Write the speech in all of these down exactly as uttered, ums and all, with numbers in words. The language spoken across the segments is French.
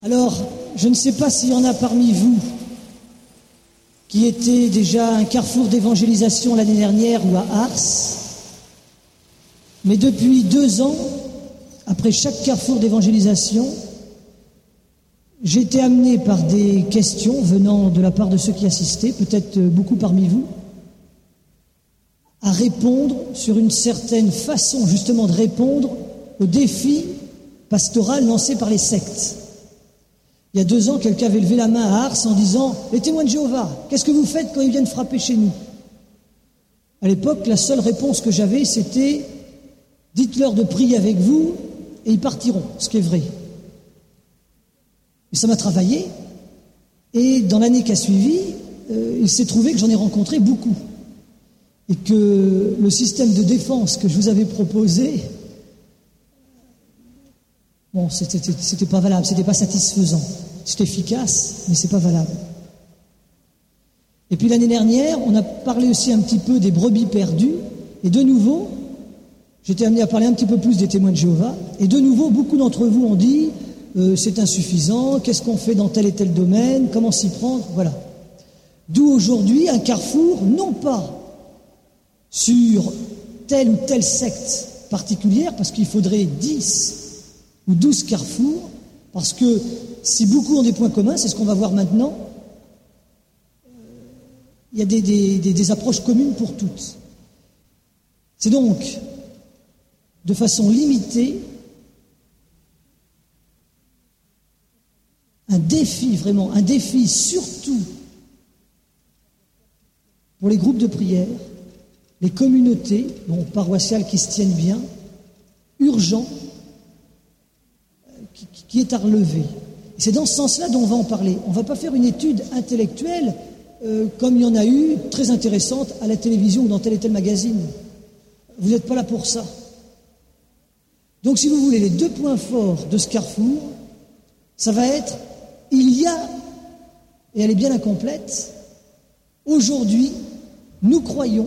Alors, je ne sais pas s'il y en a parmi vous qui étaient déjà à un carrefour d'évangélisation l'année dernière ou à Ars, mais depuis deux ans, après chaque carrefour d'évangélisation, j'ai été amené par des questions venant de la part de ceux qui assistaient, peut-être beaucoup parmi vous, à répondre sur une certaine façon, justement, de répondre au défi pastoral lancé par les sectes. Il y a deux ans, quelqu'un avait levé la main à Ars en disant « Les témoins de Jéhovah, qu'est-ce que vous faites quand ils viennent frapper chez nous ?» À l'époque, la seule réponse que j'avais, c'était « Dites-leur de prier avec vous et ils partiront », ce qui est vrai. Et ça m'a travaillé, et dans l'année qui a suivi, euh, il s'est trouvé que j'en ai rencontré beaucoup. Et que le système de défense que je vous avais proposé, bon, c'était, c'était pas valable, c'était pas satisfaisant. C'est efficace, mais c'est pas valable. Et puis l'année dernière, on a parlé aussi un petit peu des brebis perdues, et de nouveau, j'étais amené à parler un petit peu plus des témoins de Jéhovah, et de nouveau, beaucoup d'entre vous ont dit euh, c'est insuffisant, qu'est-ce qu'on fait dans tel et tel domaine, comment s'y prendre, voilà. D'où aujourd'hui un carrefour, non pas sur telle ou telle secte particulière, parce qu'il faudrait dix ou douze carrefours, parce que si beaucoup ont des points communs, c'est ce qu'on va voir maintenant, il y a des, des, des, des approches communes pour toutes. C'est donc, de façon limitée, un défi, vraiment, un défi surtout pour les groupes de prière, les communautés, bon, paroissiales qui se tiennent bien, urgent, qui, qui est à relever. Et c'est dans ce sens-là dont on va en parler. On ne va pas faire une étude intellectuelle euh, comme il y en a eu, très intéressante, à la télévision ou dans tel et tel magazine. Vous n'êtes pas là pour ça. Donc, si vous voulez, les deux points forts de ce carrefour, ça va être, il y a, et elle est bien incomplète, aujourd'hui, nous croyons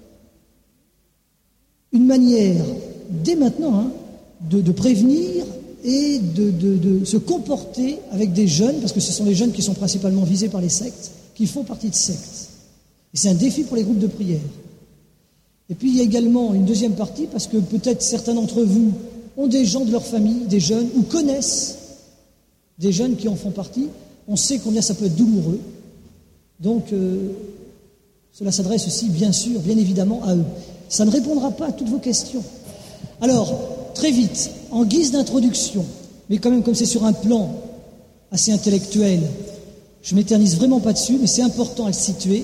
une manière, dès maintenant, hein, de, de prévenir et de, de, de se comporter avec des jeunes, parce que ce sont les jeunes qui sont principalement visés par les sectes, qui font partie de sectes. Et c'est un défi pour les groupes de prière. Et puis il y a également une deuxième partie, parce que peut-être certains d'entre vous ont des gens de leur famille, des jeunes, ou connaissent des jeunes qui en font partie. On sait combien ça peut être douloureux. Donc euh, cela s'adresse aussi, bien sûr, bien évidemment, à eux. Ça ne répondra pas à toutes vos questions. Alors, très vite, en guise d'introduction, mais quand même comme c'est sur un plan assez intellectuel, je ne m'éternise vraiment pas dessus, mais c'est important à le situer.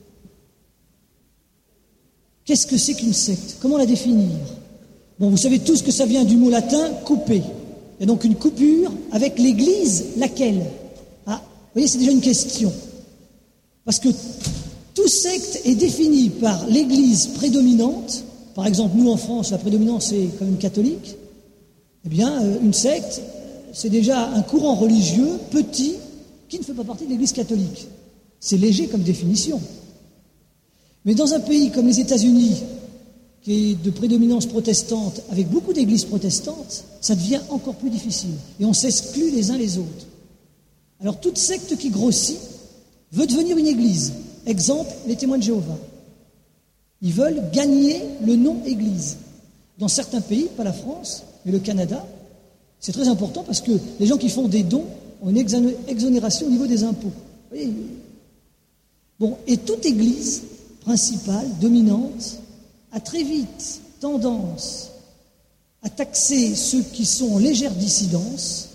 Qu'est-ce que c'est qu'une secte? Comment la définir? Bon, vous savez tous que ça vient du mot latin « couper ». Il y a donc une coupure avec l'Église, laquelle? Ah, vous voyez, c'est déjà une question. Parce que tout secte est défini par l'Église prédominante. Par exemple, nous en France, la prédominance est quand même catholique. Eh bien, une secte, c'est déjà un courant religieux petit qui ne fait pas partie de l'Église catholique. C'est léger comme définition. Mais dans un pays comme les États-Unis, qui est de prédominance protestante, avec beaucoup d'églises protestantes, ça devient encore plus difficile. Et on s'exclut les uns les autres. Alors, toute secte qui grossit veut devenir une église. Exemple, les témoins de Jéhovah. Ils veulent gagner le nom Église. Dans certains pays, pas la France, mais le Canada, c'est très important parce que les gens qui font des dons ont une exonération au niveau des impôts. Vous voyez ? Bon, et toute Église principale, dominante, a très vite tendance à taxer ceux qui sont en légère dissidence,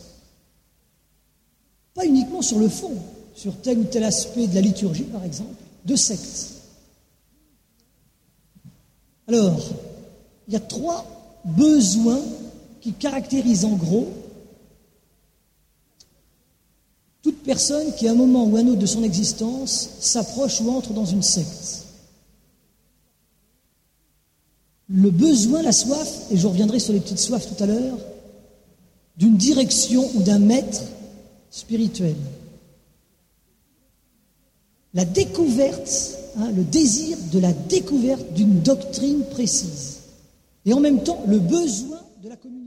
pas uniquement sur le fond, sur tel ou tel aspect de la liturgie, par exemple, de sectes. Alors, il y a trois besoins qui caractérisent en gros toute personne qui, à un moment ou un autre de son existence, s'approche ou entre dans une secte. Le besoin, la soif, et je reviendrai sur les petites soifs tout à l'heure, d'une direction ou d'un maître spirituel. La découverte, hein, le désir de la découverte d'une doctrine précise. Et en même temps, le besoin de la communauté.